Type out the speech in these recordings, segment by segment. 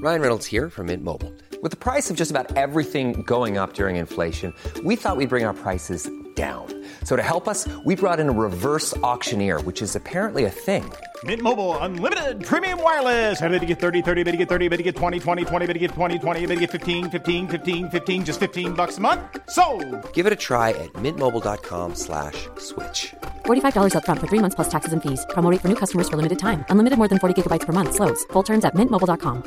Ryan Reynolds here from Mint Mobile. With the price of just about everything going up during inflation, we thought we'd bring our prices down. So to help us, we brought in a reverse auctioneer, which is apparently a thing. Mint Mobile Unlimited Premium Wireless. How to get 30, 30, bit to get 30, bit to get 20, 20, 20, bit to get 20, 20, bit to get 15, 15, 15, 15, just $15 a month? Sold! Give it a try at mintmobile.com/switch. $45 up front for 3 months plus taxes and fees. Promo rate for new customers for limited time. Unlimited more than 40 gigabytes per month. Slows full terms at mintmobile.com.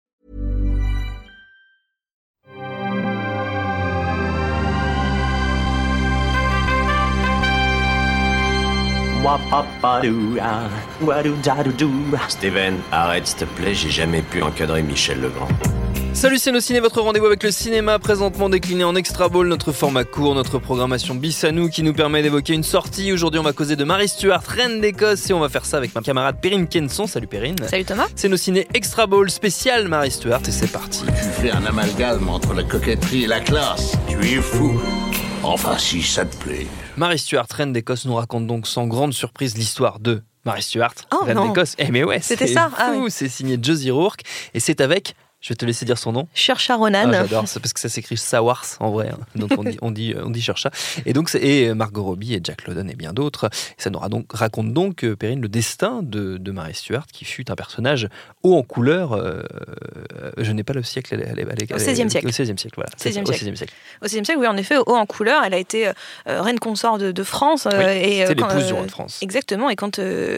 Steven, arrête s'il te plaît, j'ai jamais pu encadrer Michel Legrand. Salut, c'est Nos Ciné, votre rendez-vous avec le cinéma, présentement décliné en Extra Ball, notre format court, notre programmation bis à nous qui nous permet d'évoquer une sortie. Aujourd'hui, on va causer de Mary Stuart, reine d'Écosse, et on va faire ça avec ma camarade Perrine Kenson. Salut Perrine. Salut Thomas. C'est Nos Ciné Extra Ball spécial Mary Stuart, et c'est parti. Tu fais un amalgame entre la coquetterie et la classe. Tu es fou. Enfin, si ça te plaît. Mary Stuart, reine d'Écosse, nous raconte donc sans grande surprise l'histoire de Mary Stuart, reine non. d'Écosse. Eh mais ouais, c'était c'est ça. fou, Ah, oui. C'est signé Josie Rourke, et c'est avec... Je vais te laisser dire son nom. Saoirse Ronan. J'adore, c'est parce que ça s'écrit Sawars en vrai, hein. Donc on dit Saoirse. Et donc et Margot Robbie et Jack London et bien d'autres. Et ça nous raconte donc Perrine le destin de Mary Stuart, qui fut un personnage haut en couleur. Je n'ai pas le siècle, Au XVIe siècle. Au XVIe siècle, voilà. XVIe Au XVIe siècle. Au XVIe siècle, oui, en effet, haut en couleur. Elle a été reine consort de France. Oui, c'est l'épouse du roi de France. Exactement. Et quand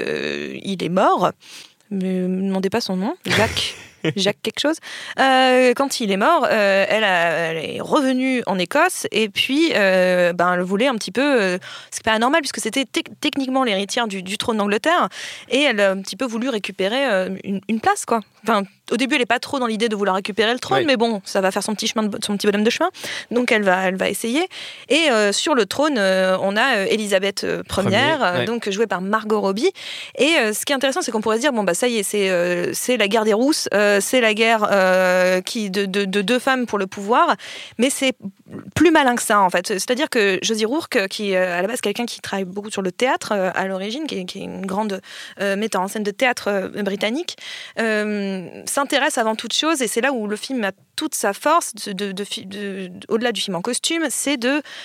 il est mort, ne me demandez pas son nom, Jacques quelque chose. Quand il est mort, elle est revenue en Écosse et puis elle voulait un petit peu... c'est pas anormal puisque c'était techniquement l'héritière du trône d'Angleterre et elle a un petit peu voulu récupérer une place, quoi. Enfin, au début, elle n'est pas trop dans l'idée de vouloir récupérer le trône, oui. Mais bon, ça va faire son petit bonhomme de chemin. Donc, elle va essayer. Et sur le trône, on a Élisabeth Ier, donc jouée par Margot Robbie. Et ce qui est intéressant, c'est qu'on pourrait se dire, bon, bah ça y est, c'est la guerre des rousses, c'est la guerre de deux femmes pour le pouvoir. Mais c'est plus malin que ça, en fait. C'est-à-dire que Josie Rourke, qui à la base quelqu'un qui travaille beaucoup sur le théâtre à l'origine, qui est une grande metteur en scène de théâtre britannique, s'intéresse avant toute chose, et c'est là où le film a toute sa force, au-delà du film en costume, c'est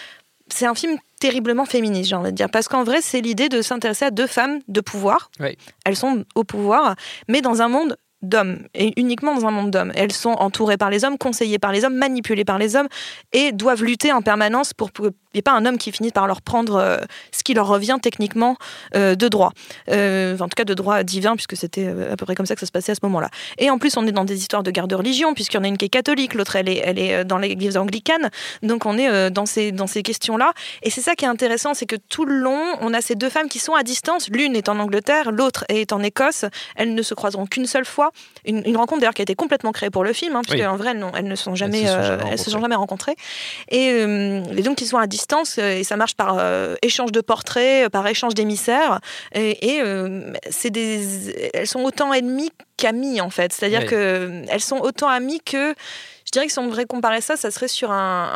un film terriblement féministe, j'ai envie de dire, parce qu'en vrai, c'est l'idée de s'intéresser à deux femmes de pouvoir. Oui. Elles sont au pouvoir, mais dans un monde d'hommes, et uniquement dans un monde d'hommes. Elles sont entourées par les hommes, conseillées par les hommes, manipulées par les hommes, et doivent lutter en permanence pour qu'il n'y ait pas un homme qui finisse par leur prendre ce qui leur revient techniquement de droit. En tout cas, de droit divin, puisque c'était à peu près comme ça que ça se passait à ce moment-là. Et en plus, on est dans des histoires de guerre de religion, puisqu'il y en a une qui est catholique, l'autre, elle est dans l'église anglicane. Donc, on est dans ces questions-là. Et c'est ça qui est intéressant, c'est que tout le long, on a ces deux femmes qui sont à distance. L'une est en Angleterre, l'autre est en Écosse. Elles ne se croiseront qu'une seule fois. Une rencontre d'ailleurs qui a été complètement créée pour le film, puisque en vrai elles ne sont jamais, elles se sont jamais rencontrées. Et donc ils sont à distance et ça marche par échange de portraits, par échange d'émissaires. Elles sont autant ennemies qu'amies en fait. C'est-à-dire qu'elles sont autant amies que... Je dirais que si on devrait comparer ça serait sur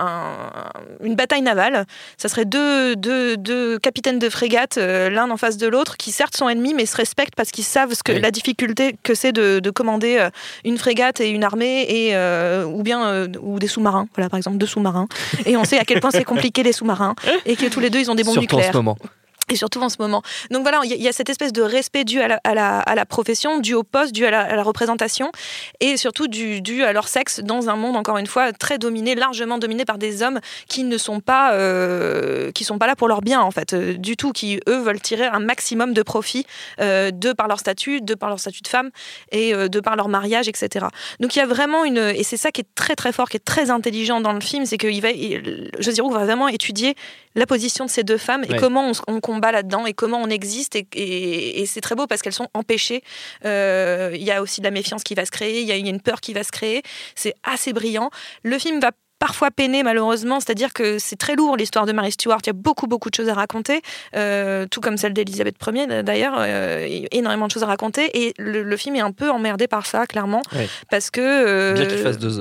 une bataille navale. Ça serait deux capitaines de frégate, l'un en face de l'autre, qui certes sont ennemis, mais se respectent parce qu'ils savent la difficulté que c'est de commander une frégate et une armée, ou des sous-marins. Voilà, par exemple, 2 sous-marins. Et on sait à quel point c'est compliqué les sous-marins, et que tous les deux, ils ont des bombes nucléaires. En ce moment. Et surtout en ce moment. Donc voilà, il y a cette espèce de respect dû à la profession, dû au poste, dû à la représentation, et surtout dû à leur sexe dans un monde, encore une fois, très dominé, largement dominé par des hommes qui ne sont pas, qui sont pas là pour leur bien, en fait, du tout, qui, eux, veulent tirer un maximum de profit de par leur statut de femme, et de par leur mariage, etc. Donc il y a vraiment et c'est ça qui est très très fort, qui est très intelligent dans le film, c'est que Josie Rourke va vraiment étudier la position de ces deux femmes et comment on combat là-dedans et comment on existe, et c'est très beau parce qu'elles sont empêchées. Il y a aussi de la méfiance qui va se créer, il y a une peur qui va se créer, c'est assez brillant. Le film va parfois peiner malheureusement, c'est-à-dire que c'est très lourd l'histoire de Mary Stuart, il y a beaucoup de choses à raconter, tout comme celle d'Élisabeth Ier d'ailleurs, énormément de choses à raconter, et le film est un peu emmerdé par ça, clairement, parce que... Bien qu'il fasse 2 heures.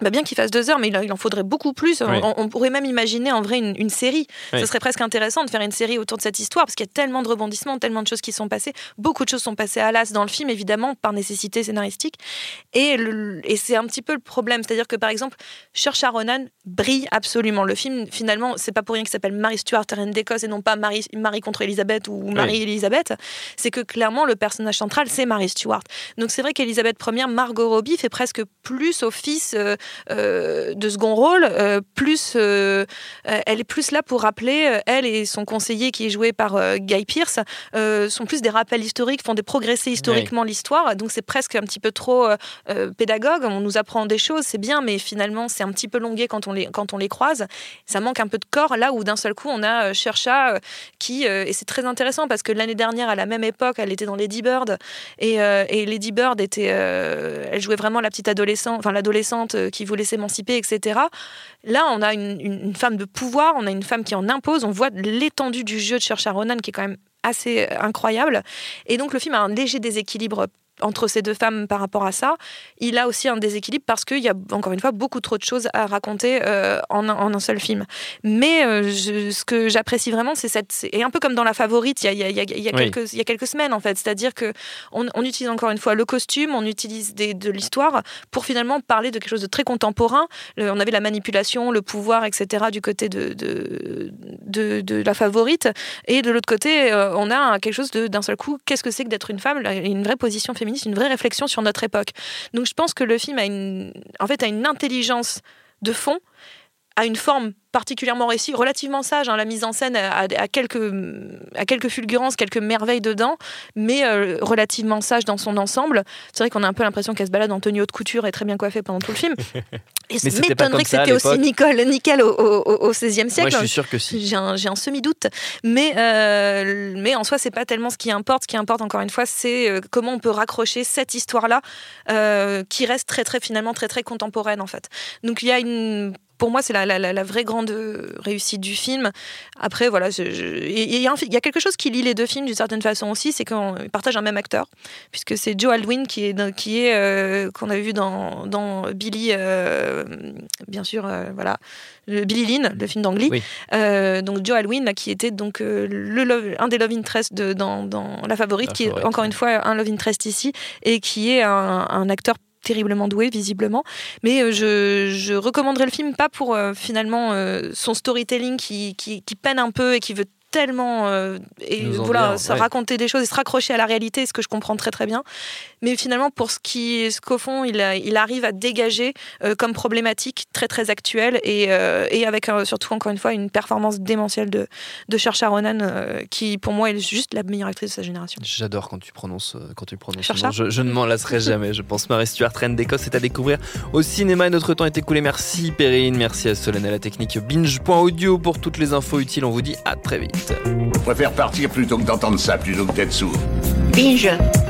bien qu'il fasse 2 heures, mais il en faudrait beaucoup plus. Oui. On pourrait même imaginer en vrai une série. Oui. Ce serait presque intéressant de faire une série autour de cette histoire, parce qu'il y a tellement de rebondissements, tellement de choses qui sont passées. Beaucoup de choses sont passées à l'as dans le film, évidemment, par nécessité scénaristique. Et c'est un petit peu le problème. C'est-à-dire que, par exemple, Saoirse Ronan brille absolument. Le film, finalement, c'est pas pour rien qu'il s'appelle Mary Stuart, Reine d'Écosse, et non pas Marie contre Elisabeth ou Marie-Élisabeth. C'est que, clairement, le personnage central, c'est Mary Stuart. Donc, c'est vrai qu'Elisabeth Ier, Margot Robbie, fait presque plus office de second rôle, elle est plus là pour rappeler, elle et son conseiller qui est joué par Guy Pearce, sont plus des rappels historiques, font des progresser historiquement l'histoire, donc c'est presque un petit peu trop pédagogue, on nous apprend des choses, c'est bien, mais finalement c'est un petit peu longué quand on les croise, ça manque un peu de corps, là où d'un seul coup on a Saoirse qui, et c'est très intéressant parce que l'année dernière à la même époque, elle était dans Lady Bird, et Lady Bird elle jouait vraiment la petite l'adolescente qui voulait s'émanciper, etc. Là, on a une femme de pouvoir, on a une femme qui en impose, on voit l'étendue du jeu de Saoirse Ronan qui est quand même assez incroyable. Et donc, le film a un léger déséquilibre entre ces deux femmes par rapport à ça. Il a aussi un déséquilibre parce qu'il y a, encore une fois, beaucoup trop de choses à raconter en un seul film. Mais ce que j'apprécie vraiment, et un peu comme dans La Favorite, il y a quelques semaines, en fait. C'est-à-dire qu'on utilise encore une fois le costume, on utilise de l'histoire pour finalement parler de quelque chose de très contemporain. On avait la manipulation, le pouvoir, etc. du côté de La Favorite. Et de l'autre côté, on a quelque chose d'un seul coup. Qu'est-ce que c'est que d'être une femme ? Une vraie position féministe, une vraie réflexion sur notre époque. Donc je pense que le film a une intelligence de fond, a une forme particulièrement réussie, relativement sage, la mise en scène a quelques fulgurances, quelques merveilles dedans, mais relativement sage dans son ensemble. C'est vrai qu'on a un peu l'impression qu'elle se balade en tenue haute couture et très bien coiffée pendant tout le film. Et ça m'étonnerait que c'était aussi nickel au XVIe siècle. Moi, je suis sûr que si. J'ai un semi-doute. Mais en soi, c'est pas tellement ce qui importe. Ce qui importe, encore une fois, c'est comment on peut raccrocher cette histoire-là qui reste finalement très, très contemporaine, en fait. Donc, il y a pour moi, c'est la vraie grande réussite du film. Après, voilà, il y a quelque chose qui lie les deux films d'une certaine façon aussi, c'est qu'on partage un même acteur, puisque c'est Joe Alwyn qu'on avait vu dans Billy, bien sûr, voilà, Billy Lynn, le film d'Ang Lee. Oui. Donc Joe Alwyn, là, qui était donc un des love interest dans La Favorite, qui est encore une fois un love interest ici, et qui est un acteur terriblement doué visiblement, mais je recommanderais le film pas pour finalement son storytelling qui peine un peu et qui veut tellement raconter des choses et se raccrocher à la réalité, ce que je comprends très très bien, mais finalement pour ce qu'au fond il arrive à dégager comme problématique très très actuelle et avec surtout encore une fois une performance démentielle de Saoirse Ronan qui pour moi est juste la meilleure actrice de sa génération. J'adore quand tu prononces son nom. Je ne m'en lasserai jamais. Je pense Mary Stuart, Reine d'Écosse, c'est à découvrir au cinéma. Notre temps est écoulé. Merci Perrine, merci à Solène à la technique. Binge.audio pour toutes les infos utiles. On vous dit à très vite. Je préfère partir plutôt que d'entendre ça, plutôt que d'être sourd. Binge.